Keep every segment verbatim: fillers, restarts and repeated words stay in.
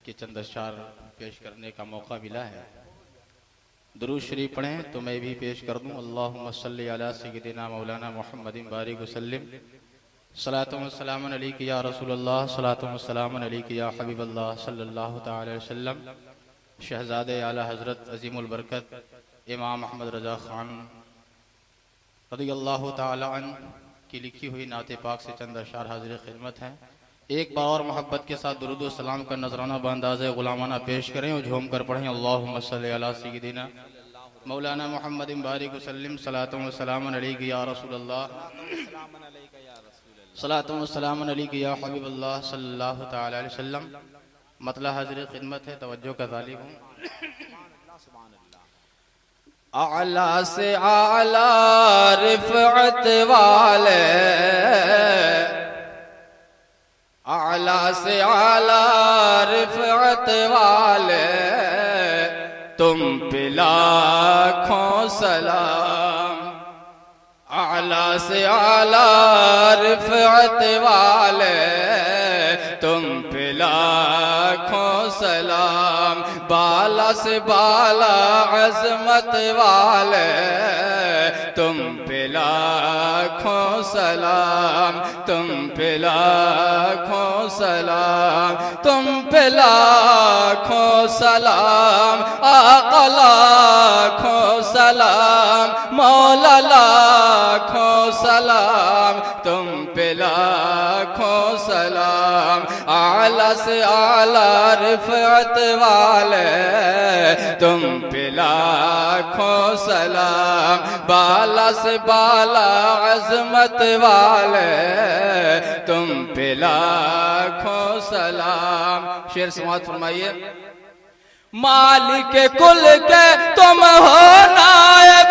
के चंद अशआर पेश करने का मौका मिला है। दुरूद शरीफ पढ़ें तो मैं भी पेश कर दूं। अल्लाहुम्मा सल्ली अला सय्यिदिना मौलाना मुहम्मदिन बारिक वसल्लिम। सलातु व सलामुन अलैका या रसूलल्लाह, सलातु व सलामुन अलैका या हबीबल्लाह सल्लल्लाहु तआला अलैहि वसल्लम। शहजादे आला हज़रत अज़ीमुल बरकत इमाम अहमद रज़ा खान रज़ियल्लाहु तआला अन्हु की लिखी हुई नाते पाक से चंद अशआर हाजिर खिदमत हैं। एक बार और मोहब्बत के साथ दुरूद व सलाम का नजराना बंदाज़े गुलामाना पेश करें और झूम कर पढ़ें। अल्लाहुम्मा सल्ली अला सय्यिदिना मौलाना मुहम्मदिन बारिक वसल्लिम। सलातु व सलामुन अलैका या रसूलल्लाह, सलातु व सलामुन अलैका या हबीबल्लाह सल्लल्लाहु तआला अलैहि वसल्लम। मतला हाजिर खिदमत है, तवज्जो का तालिब हूँ। आला से आला रिफ़अत वाले, आला से आला रिफ़अत वाले, तुम पे लाखों सलाम। आला से आला रिफ़अत वाले, तुम पे लाखों सलाम। बाला से बाला अज़मत वाले, तुम पे लाखों सलाम, तुम पे लाखों सलाम, तुम पे लाखों सलाम। आका लाखों सलाम, मौला लाखों सलाम, तुम पे लाखों सलाम। आला से आला रिफ़अत वाले, तुम पे लाखों सलाम। बाला से बाला अज़मत वाले, तुम पे लाखों सलाम। शेर समाअत फरमाइए। मालिक कुल के तुम हो नायब,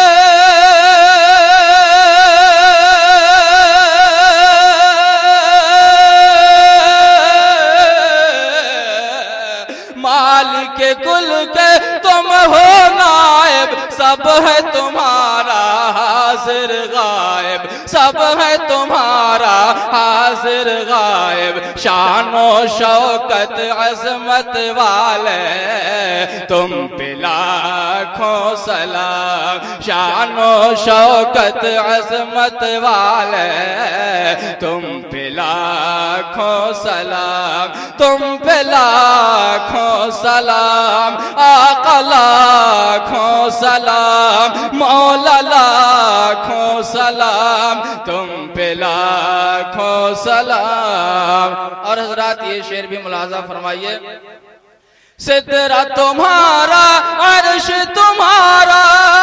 मालिक कुल के तुम हो नायब। सब है तुम्हारा हाजिर गायब, सब है तुम्हारा हाजिर गायब। शानो शौकत अज़मत वाले, तुम पे लाखों सलाम। शानो शौकत अज़मत वाले, तुम पे लाखों सलाम, तुम पे लाखों सलाम। आका लाखों सलाम, मौला लाखों सलाम, तुम पे लाखों सलाम। और हजरात ये शेर भी मुलाजा फरमाइए। सिदरा तुम्हारा, अर्श तुम्हारा,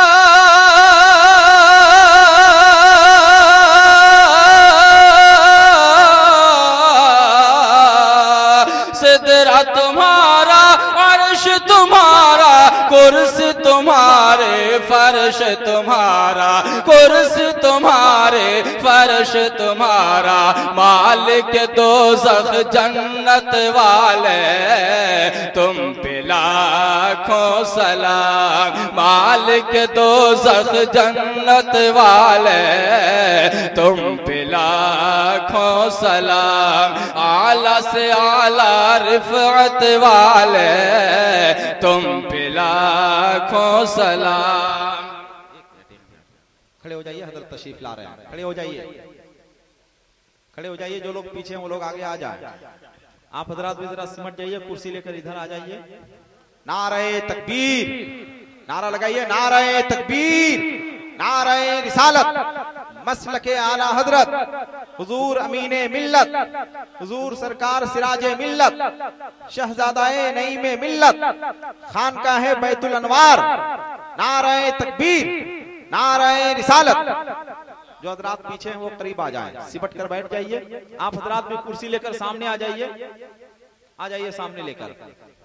सिदरा तुम्हारा, अर्श तुम्हारा, कुर्सी तुम्हारे, फर्श तुम्हारा, कुर्सी तुम्हारे, फर्श तुम्हारा। मालिक दोज़ख जन्नत वाले, तुम पे लाखों सलाम। मालिक दोज़ख जन्नत वाले, तुम पे लाखों सलाम। आला से आला रिफ़अत वाले, तुम पे लाखों सलाम। खड़े हो जाइए, हज़रत तशरीफ ला रहे हैं। खड़े हो जाइए, खड़े हो जाइए। जो लोग पीछे हैं वो लोग आगे आ जाए। आप हजरात भी जरा सिमट जाइए, कुर्सी लेकर इधर आ जाइए। नारे तकबीर, नारा लगाइए। नारे तकबीर, नारे रिसालत। मसलके आला हजरत हुजूर अमीने मिल्लत, हुजूर सरकार सिराजे मिल्लत, शहजादाए नईमे मिल्लत, खानकाहे बैतुल अनवार। नारे तकबीर, नारे रिसालत। जो हजरात पीछे हैं वो करीब आ जाएं, सिमट कर बैठ जाइए। आप हजरात भी कुर्सी लेकर सामने आ जाइए, आ जाइए सामने लेकर।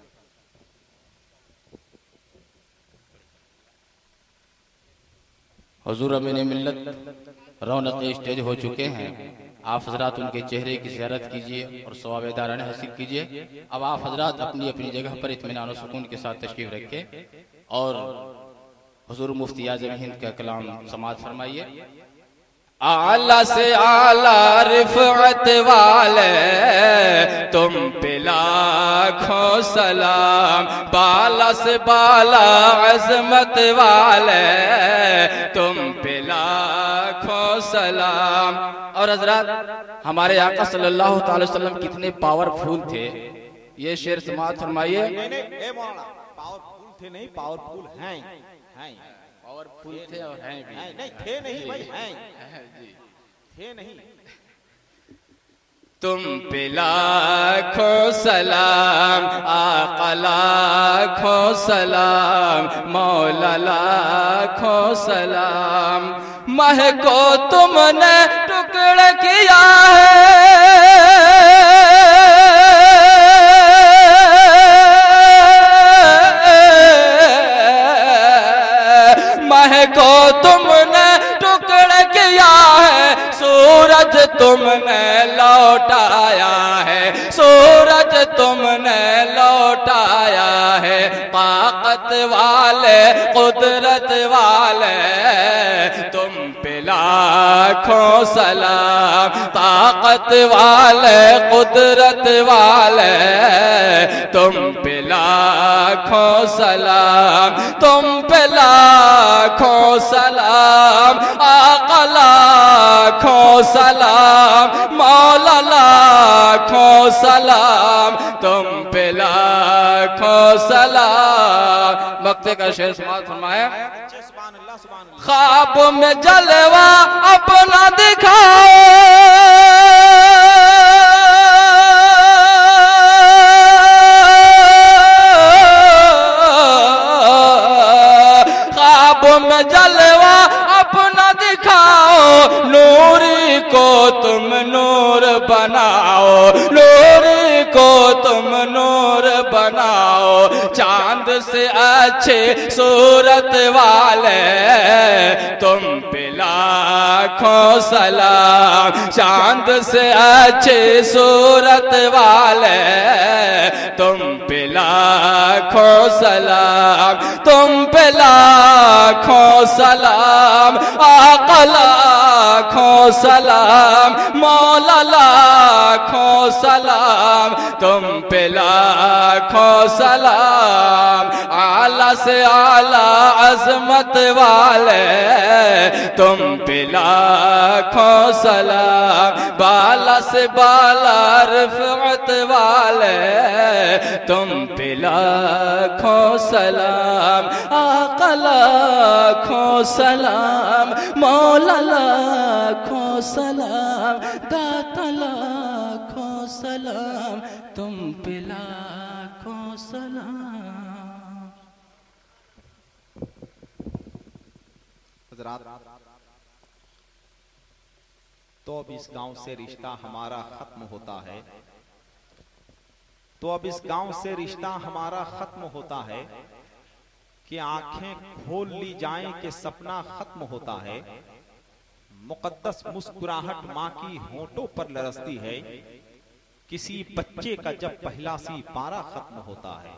हुजूर अमीने मिल्लत रौनक स्टेज हो चुके हैं। आप हजरात उनके चेहरे की ज़ियारत कीजिए और सवाब दाराने हासिल कीजिए। अब आप हजरात अपनी अपनी जगह पर इत्मीनान और सुकून के साथ तशरीफ रखें और हुजूर मुफ्ती आज़म हिंद का कलाम समाअत फरमाइए। आला से आला रिफअत वाले तुम पे लाखों सलाम, बाला से बाला अजमत वाले तुम पे लाखों सलाम। और हजरत हमारे आका सल्लल्लाहु अलैहि वसल्लम कितने पावरफुल थे, ये शेर समाअत फरमाइए। पावरफुल थे नहीं, पावरफुल हैं, हैं। पावरफुल थे और हैं भी। नहीं, नहीं थे नहीं भाई, हैं जी, थे नहीं। तुम पे लाखों सलाम, आका लाखों सलाम, मौला लाखों सलाम। मह को तुमने टुकड़ा किया है, मह को तुमने टुकड़ा किया है, सूरज तुमने लौटाया है, सूरज तुमने लौटाया है। ताकत वाले कुदरत वाले तुम पे लाखों सलाम, ताकत वाले कुदरत वाले तुम पे लाखों सलाम, तुम पे लाखों सलाम, आका लाखों सलाम, मौला लाखों सलाम, तुम पे लाखों सलाम। वक्ते का शेर समाअत फरमाया। ख्वाब में जलवा अपना दिखाओ, ख्वाब में जलवा अपना दिखाओ, नूरी को तुम नूर बनाओ, नूरी को तुम नूर बनाओ। चांद से अच्छे सूरत वाले तुम पे लाखों सलाम, चांद से अच्छे सूरत वाले तुम पे लाखों सलाम, तुम पे लाखों सलाम, आका लाखों सलाम, मौला लाखों सलाम, तुम पे लाखों सलाम। आला से आला अजमत वाले तुम पे लाखों सलाम, बाला से बाला रिफअत वाले तुम पे लाखों सलाम, आका लाखों सलाम, मौला लाखों सलाम, दाता लाखों सलाम, तुम पे लाखों सलाम। तो अब इस गांव से रिश्ता हमारा खत्म होता है, तो अब इस गांव से रिश्ता हमारा खत्म होता है कि आंखें खोल ली जाएं कि सपना खत्म होता है। मुकद्दस मुस्कुराहट माँ की होंठों पर लरसती है, किसी बच्चे का जब पहला सी पारा खत्म होता है।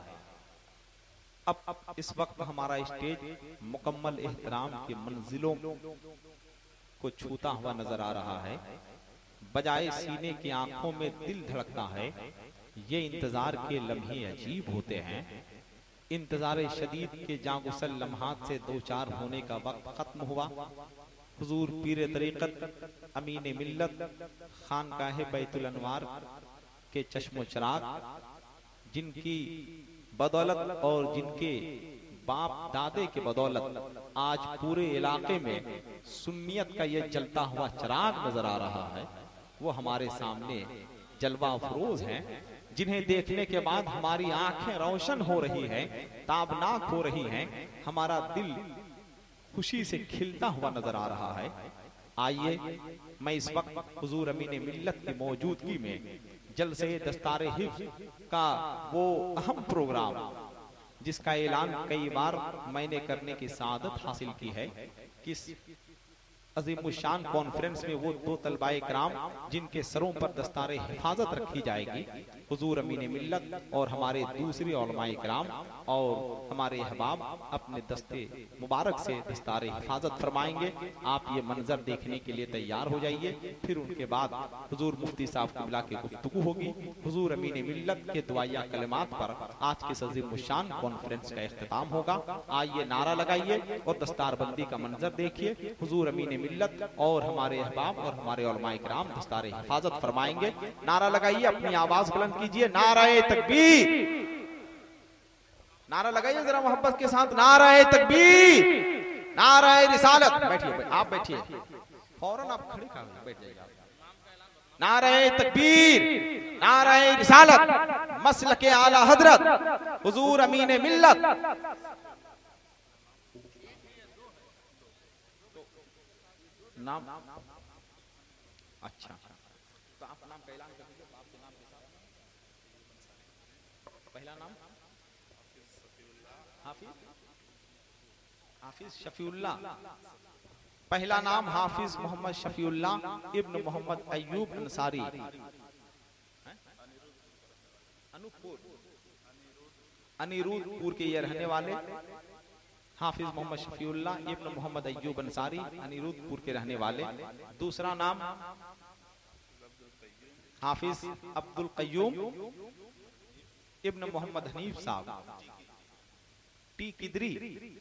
अब इस वक्त हमारा स्टेज मुकम्मल एहतराम की मंजिलों को छूता हुआ नजर आ रहा है। बजाय सीने की आंखों में दिल धड़कता है। ये इंतजार के लम्हे अजीब होते हैं। इंतजार शदीद के जागुसल लम्हात से दो चार होने का वक्त खत्म हुआ। हुजूर पीर तरीकत अमीन मिल्लत खानकाहे बैतुल अनवार के चश्मो चराग, जिनकी बदौलत और जिनके बाप दादे के बदौलत आज पूरे इलाके में सुन्नियत का ये जलता हुआ चिराग नजर आ रहा है, वो हमारे सामने जलवा अफरोज हैं, जिन्हें देखने के बाद हमारी आंखें रोशन हो रही हैं, ताबनाक हो रही हैं, हमारा दिल खुशी से खिलता हुआ नजर आ रहा है। आइए मैं इस वक्त हुजूर अमीन मिल्लत की मौजूदगी में जलसे दस्तारे हिफ्ज़ का वो अहम प्रोग्राम, जिसका ऐलान कई बार मैंने करने की सादत हासिल की है, किस अजीमुशान कॉन्फ्रेंस में वो दो तलबाए कराम जिनके सरों पर दस्तारे हिफाजत रखी जाएगी, हुजूर अमीन मिल्लत और हमारे दूसरे उलमाए कराम और हमारे अहबाब अपने दस्ते मुबारक से दस्तारे हिफाजत फरमाएंगे। आप ये मंजर देखने के लिए तैयार हो जाइए। फिर उनके बाद हुजूर मुफ्ती साहब की बुला के गुफ्तगू होगी। हुजूर अमीन मिल्लत के दुआया कलिमात पर आज के अजीमुशान कॉन्फ्रेंस का इख्तिताम होगा। आइए नारा लगाइए और दस्तारबंदी का मंजर देखिए। हुजूर अमीन मिल्लत और हमारे अहबाब और हमारे उलमाए किराम दस्तारे हिफाजत फरमाएंगे। नारा लगाइए, अपनी आवाज बुलंद कीजिए, नाराए तकबीर। नारा लगाइए जरा मोहब्बत के साथ, नाराए तकबीर, नाराए रिसालत। बैठिए, आप बैठिए, फौरन आप खड़े कर बैठ जाइए। नाराए तकबीर, नाराए रिसालत, मसलके आला हजरत हुजूर अमीन मिल्लत। नाम अच्छा, तो आप नाम का ऐलान कर दीजिए, आपके नाम के साथ। पहला नाम हाफिज हाफिज शफीउल्लाह। पहला नाम हाफिज मोहम्मद शफीउल्लाह इब्न मोहम्मद अय्यूब अंसारी, अनूपपुर अनिरुद्धपुर के ये रहने वाले हाफिज मोहम्मद शफीउल्लाह इब्न मोहम्मद अय्यूब अंसारी, अनिरुद्धपुर के रहने वाले। दूसरा नाम हाफिज अब्दुल कय्यूम इब्न मोहम्मद हनीफ साहब, टी किदरी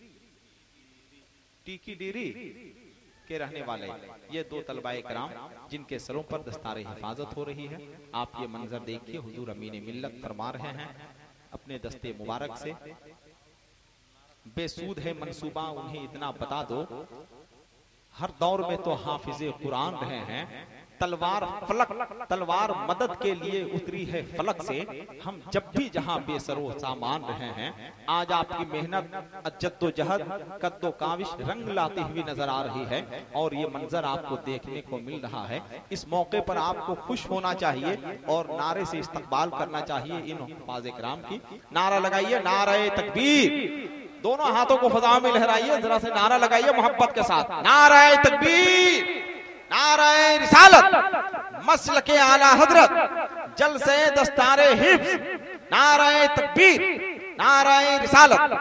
टी किदरी के रहने वाले। ये दो तलबाए कराम जिनके सरों पर दस्तारे हिफाजत हो रही है। आप ये मंजर देखिए। हुजूर अमीन मिल्लत फरमा रहे हैं अपने दस्ते मुबारक से, बेसूद है मंसूबा उन्हें इतना बता दो, हर दौर में तो हाफिजे कुरान रहे हैं। तलवार फलक तलवार मदद के लिए उतरी है फलक से, हम जब भी जहां बेसरो सामान रहे हैं। आज आपकी मेहनत जद्दोजहद कद्दो काविश रंग लाती हुई नजर आ रही है और ये मंजर आपको देखने को मिल रहा है। इस मौके पर आपको खुश होना चाहिए और नारे से इस्तकबाल करना चाहिए इन हुफ़ाज़ किराम की। नारा लगाइए, नारे तकबीर। दोनों हाथों को फजा में लहराइए, जरा से नारा लगाइए मोहब्बत के साथ, नाराए तकबीर, नाराए रिसालत, मसलके आला हजरत, जलसे दस्तारे हिफ्ज़, नाराए तकबीर, नाराए रिसालत।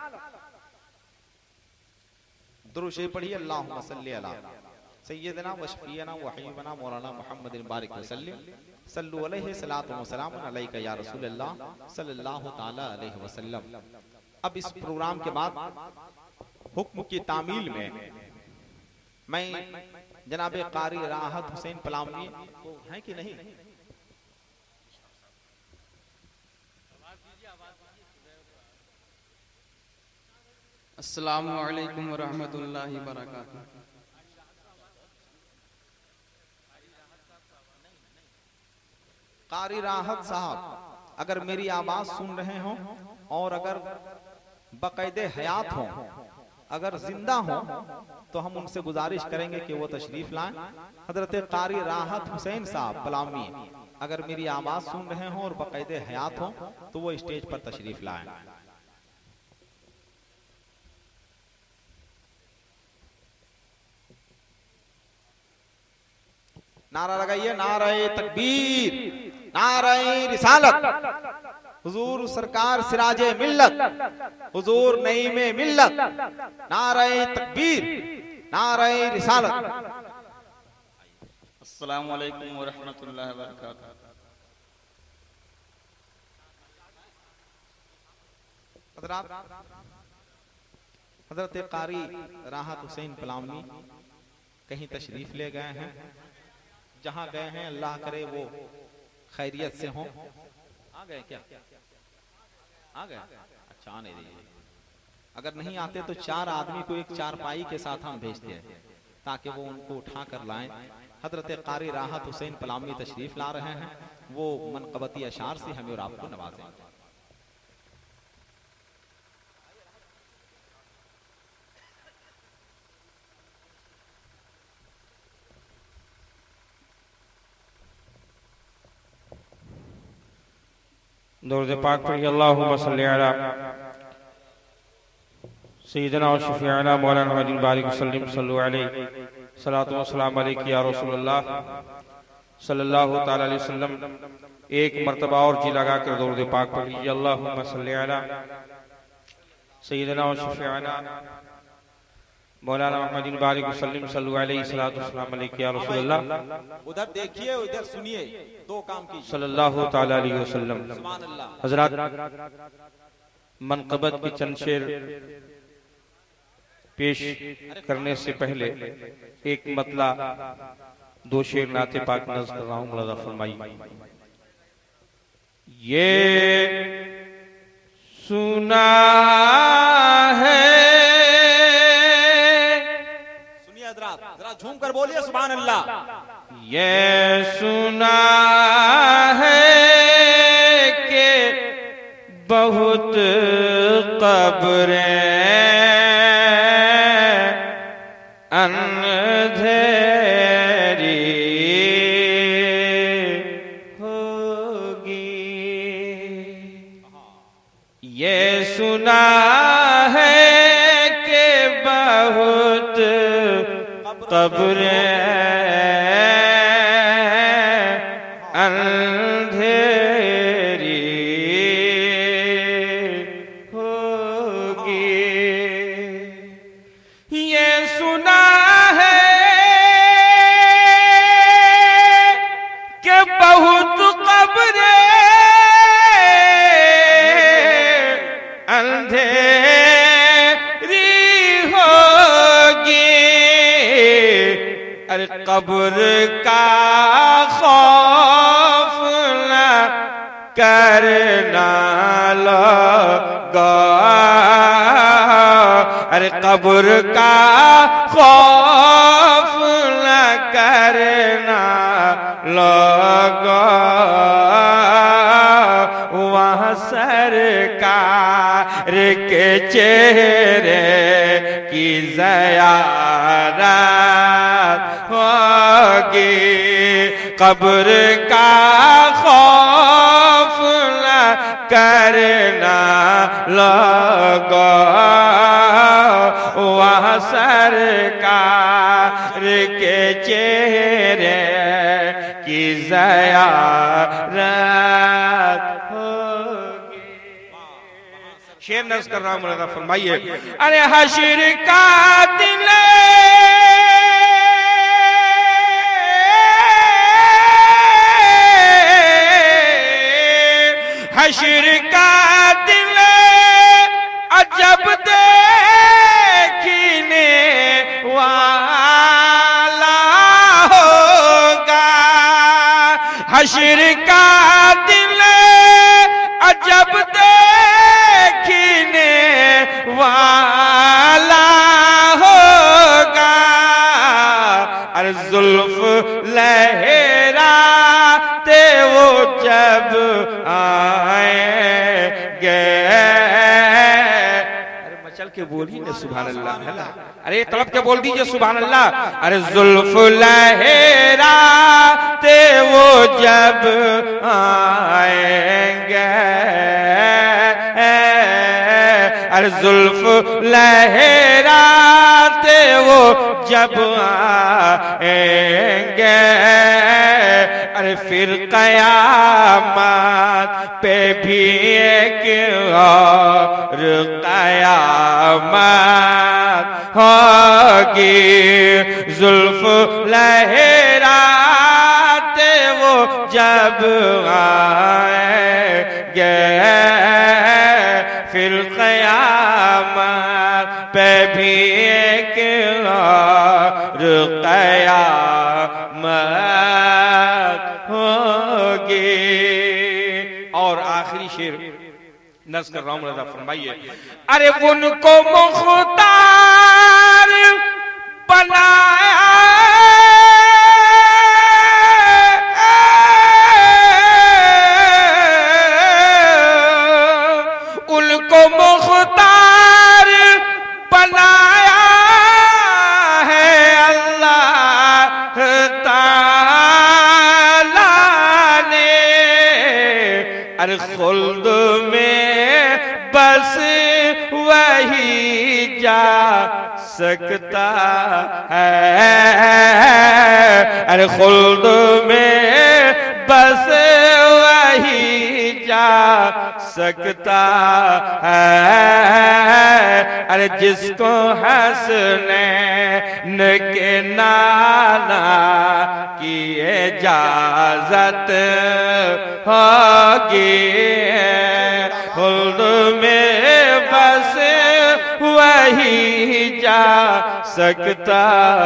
दुरूद शरीफ पढ़िए। अल्लाहुम्मा सल्ली अला सय्यदना व शफीअना व हबीबना मौलाना मुहम्मदिन बारिक वसल्लम सल्लु अलैहि सलातु व सलाम अलैका या रसूलल्लाह सल्लल्लाहु तआला अलैहि वसल्लम। अब इस प्रोग्राम के बाद हुक्म की तामील में मैं जनाब कारी राहत हुसैन पलामवी है कि नहीं, अस्सलामु अलैकुम व रहमतुल्लाहि व बरकातुहू। कारी राहत साहब अगर मेरी आवाज सुन रहे हो और अगर बाकायदे हयात हो, अगर जिंदा हो, तो हम उनसे गुजारिश करेंगे कि वो तशरीफ लाएं। हजरत कारी राहत हुसैन साहब पलामी अगर मेरी आवाज सुन रहे हो और बाकायदे हयात हो तो वो स्टेज पर तशरीफ लाएं। नारा लगाइए, नाराए तकबीर, नाराए रिसालत, हुजूर सरकार सिराजे मिल्लत, हुजूर नईमे मिल्लत, नाराए तकबीर, नाराए रिसालत। अस्सलामु अलैकुम व रहमतुल्लाहि व बरकातुहू। हजरत कारी राहत हुसैन पलामी कहीं तशरीफ ले गए हैं, जहां गए हैं अल्लाह करे वो खैरियत से हों। आ गए क्या? आ गए? अच्छा, आने दीजिए। अगर नहीं आते तो चार आदमी को एक चारपाई के साथ हम भेजते हैं ताकि वो उनको उठा कर लाएं। हजरत कारी राहत हुसैन पलामी तशरीफ ला रहे हैं, वो मनक़बती अशार से हमें और आपको नवाजेंगे। दुरूद पाक पढ़िए। अल्लाहुम्मा सल्ली अला सय्यिदना व शफीअना मौलाना मुहम्मदिन बारिक वसल्लम सल्लु अलैहि सलातो व सलाम अलैका या रसूलुल्लाह सल्लल्लाहु ताला अलैहि वसल्लम। एक मर्तबा और जी लगा कर दरूद पाक पढ़ लीजिए। अल्लाहुम्मा सल्ली अला सय्यिदना व शफीअना मौलाना मुहम्मदिन बारिक वसल्लम सल्लल्लाहु अलैहि सलातो व सलाम अलैका या रसूलुल्लाह। उधर देखिए उधर सुनिए, दो काम कीजिए। सल्लल्लाहु ताला अलैहि वसल्लम। सुभान अल्लाह। हजरत मनक़बत के चंद शेर पेश करने से पहले एक मतला दो शेर नाते पाक नज़्म कर रहा हूँ, मुलाज़ा फरमाइए। ये सुना है, सुनिए हजरात, जरा झूम कर बोलिए सुभान अल्लाह। ये सुना है कि बहुत कब्रें अंधेरी होगी। ये सुना है कि बहुत कब्रें अंधेरी होगी। ये सुना बहुत कब्रें अंधेरी होगी। अरे कब्र का खौफ न करना लगा। अरे कब्र का खौफ न करना लगा। वहाँ सरकार के चेहरे की ज़ियारत होगी। कब्र का खौफ न करना लगा। वहाँ सरकार के चेहरे की ज़ियारत होगी। शेर नज़्म कर रहा हूँ, मुलाज़ा फरमाइए। अरे हश्र का दिन हश्र का दिन अजब देखने वाला होगा। हश्र का दिन अजब देखने वाला होगा। अरे जुल्फ लहराते वो जब आएंगे। अरे मचल के बोली ना सुभान अल्लाह। अरे तड़प के बोल दीजिए सुभान अल्लाह। अरे जुल्फ लहराते वो जब आएंगे। अरे जुल्फ लहराते वो जब आएंगे। अरे फिर कयामत पे भी एक और कयामत होगी। जुल्फ लहराते वो जब आएंगे। फिर कयामत पे भी एक और कयामत होगी। और आखिरी शेर नज़्म कर रहा हूं, मुलाज़ा फरमाइए। अरे उनको मुख्तार बनाया उनको मुख्तार बनाया है अल्लाह ताला ने। अरे खुल्द में बस वही जा सकता है। अरे खुल्द में बस वही जा सकता है। अरे जिसको हंसने के नाना की इजाजत होगी, खुल्द में बस वही जा सकता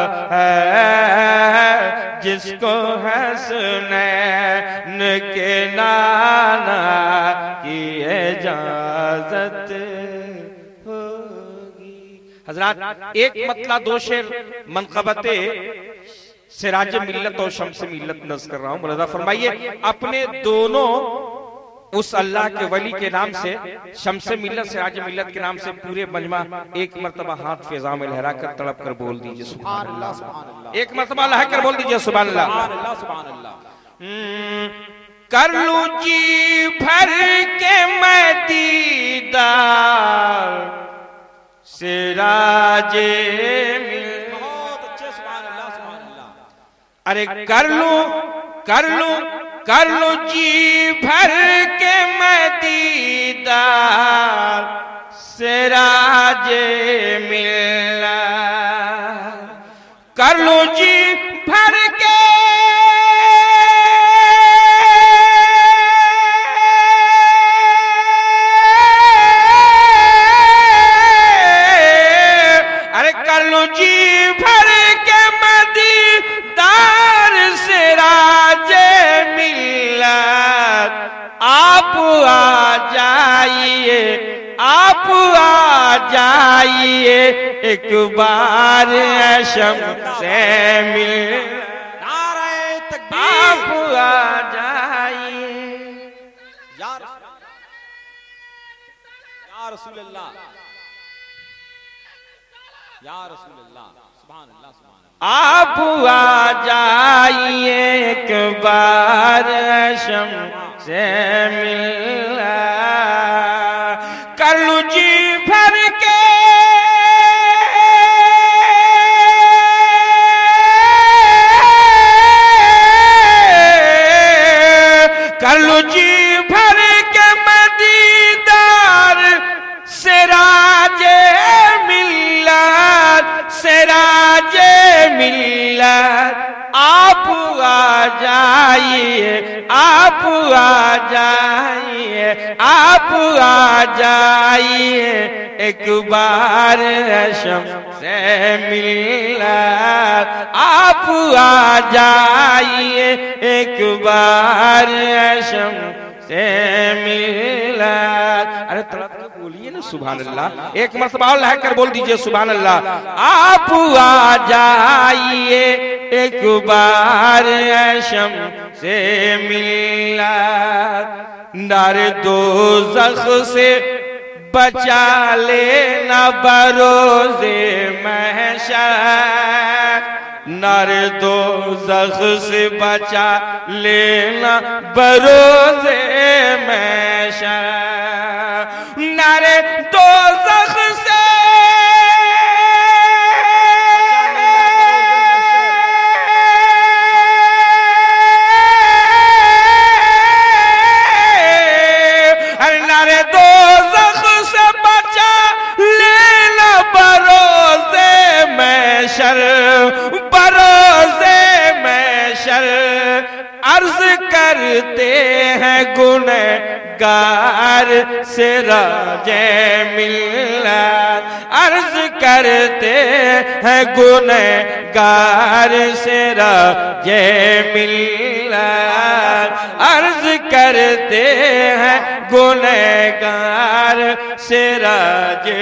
है। जिसको हंसने के नाना की इजाजत होगी। हजरात एक मतला दो शेर मनकबते सिराज मिल्लत और शम्स मिल्लत नज़्म कर रहा हूं। मुलाजा फरमाइए, अपने दोनों उस अल्लाह के वली के नाम से, शम्स मिल्लत सिराज मिल्लत के नाम से पूरे मजमा एक मर्तबा हाथ फिजा में लहरा कर तड़प कर बोल दीजिए सुभान अल्लाह, सुभान अल्लाह। एक मर्तबा लहरा कर बोल दीजिए सुभान अल्लाह, सुभान अल्लाह, सुभान अल्लाह। कर लूं जी भर के मैं दीदार सिराजे मिल्लत। बहुत अच्छे, सुभान अल्लाह, सुभान अल्लाह। अरे कर लूं कर लूं कर लूं जी भर के मैं दीदार सिराजे मिल्लत। कर लूं जी भर के अरे कर लूं जी भर के मैं दीदार सिराजे आप आ जाइए, आप आ जाइए एक बार शम्से मिल, नारे तकबीर, आप आ जाइए या रसूल अल्लाह, या रसूल अल्लाह, सुभान अल्लाह, सुभान अल्लाह। आप आ जाइए एक बार शम्से मिल्लत। कर लूं जी भर के कर लूं जी भर के मैं दीदार सिराजे मिल्लत, सिराजे मिल्लत। आप आ जाइए, आप आ जाइए, आप आ जाइए एक बार शम्से मिल्लत। आप आ जाइए एक बार शम्से मिल्लत। अरे तड़प के बोलिए ना सुभान अल्लाह, एक मर्तबा और लहकर बोल दीजिए सुभान अल्लाह। आप आ जाइए एक बार शम्से मिल्लत। नारे दोज़ख से बचा लेना बरोज़े महशर, नारे दोज़ख से बचा लेना बरोज़े महशर। नारे दोज़ख से बरोज़े महशर अर्ज करते हैं गुनहगार सिराजे मिल्लत। अर्ज करते हैं गुनहगार सिराजे मिल्लत। अर्ज करते हैं गुनहगार सिराजे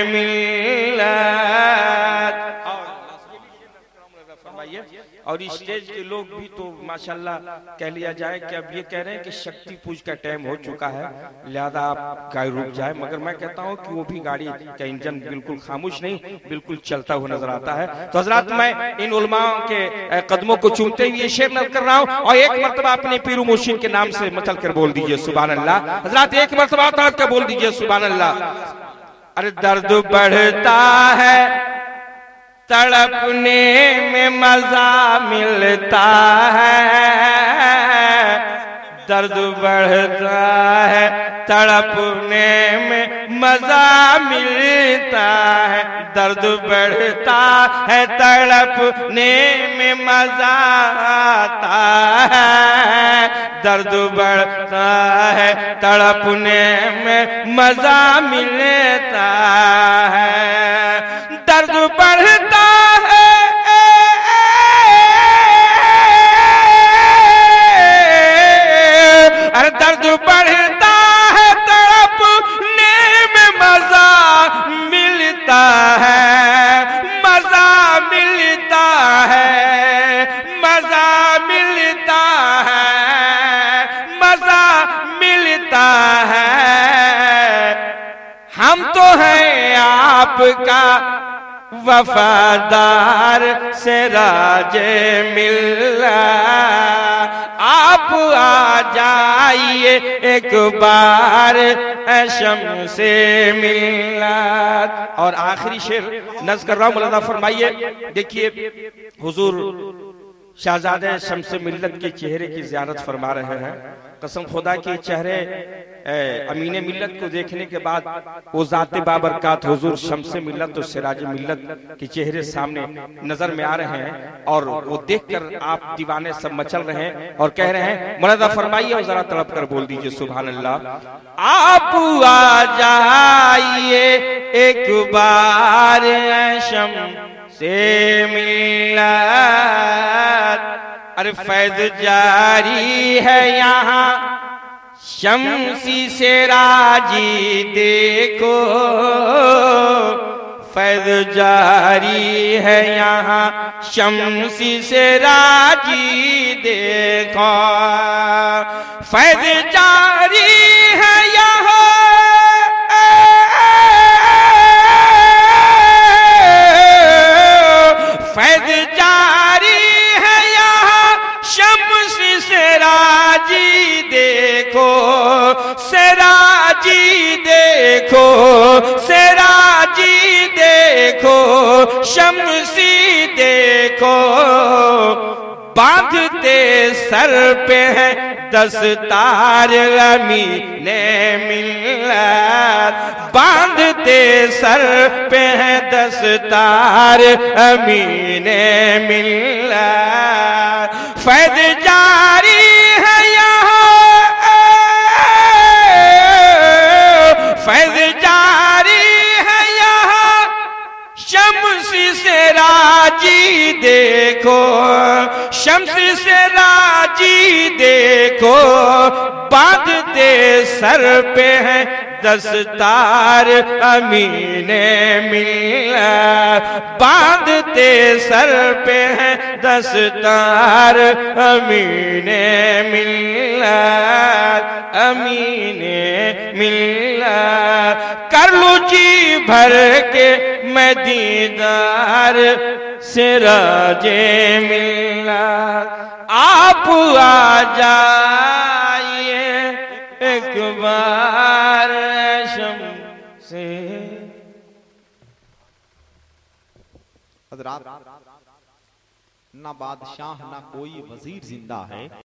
मिल्लत। और इस स्टेज के लोग भी तो माशाल्लाह कह लिया जाए कि अब ये कह रहे हैं कि शक्ति पूज का टाइम हो चुका है, लिहाजा आप गाड़ी रुक जाए। मगर मैं कहता हूँ कि वो भी गाड़ी का इंजन बिल्कुल खामोश नहीं, बिल्कुल चलता हुआ नजर आता है। तो हजरात मैं इन उलमाओं के कदमों को चूमते हुए शेर नज़र कर रहा हूँ और एक मरतबा अपने पीर मुर्शिद के नाम से मचल कर बोल दीजिए सुभान अल्लाह। हजरात एक मरतबा तड़प कर बोल दीजिए सुभान अल्लाह। अरे दर्द बढ़ता है तड़पने में मजा मिलता है, दर्द बढ़ता है, तड़पने में मजा मिलता है, दर्द बढ़ता है, तड़पने में मजा आता है, दर्द बढ़ता है, तड़पने में मजा मिलता है, दर्द बढ़ता है, अरे दर्द बढ़ता है, तड़पने में मजा मिलता है, मजा मिलता है, मजा मिलता है, मजा मिलता है। हम तो हैं आपका वफादार सिराजे मिल्लत, आप आ जाइए एक बार शम्से मिल्लत। और आखिरी शेर नज़्म कर रहा हूं, मौलाना फरमाइए। देखिए हुजूर शहजादे शम्से मिल्लत के चेहरे की ज़ियारत फरमा रहे हैं। कसम खुदा के चेहरे अमीने मिल्लत को देखने के बाद वो ज़ाते बाबरकात हुजूर शम्से मिल्लत और सिराज मिल्लत के चेहरे सामने नजर में आ रहे हैं, और वो देखकर आप दीवाने सब मचल रहे हैं और कह रहे हैं, मौलाना फरमाइए और जरा तड़प कर बोल दीजिए सुभान अल्लाह। आप आ जाइए एक बार शम्से मिल्लत, अरे फैज़ जारी है यहाँ शम्सी से राजी देखो, फैज़ जारी है यहाँ शम्सी से राजी देखो, फैज़ जारी है यहाँ फैज़ जारी है यहाँ शम्सी से राजी देखो, सिराजी देखो, सिराजी देखो, शम्सी देखो, बांधते सर पे है दस्तार अमीने मिल्लत, बांधते सर पे है दस्तार अमीने मिल्लत, फैज़ जारी है यहाँ, फैज़ जारी है यहाँ शम्सी से राजी देखो, शम्सी से राजी देखो, बांधते सर पे है दस्तार अमीने मिल्लत, बांधते सर पे है दस्तार अमीने मिल्लत, अमीने मिल्लत। कर लूं जी भर के मैं दीदार सिराजे मिल्लत, आप आ जाइए एक बार शम्से। हज़रात, ना बादशाह ना कोई वजीर जिंदा है,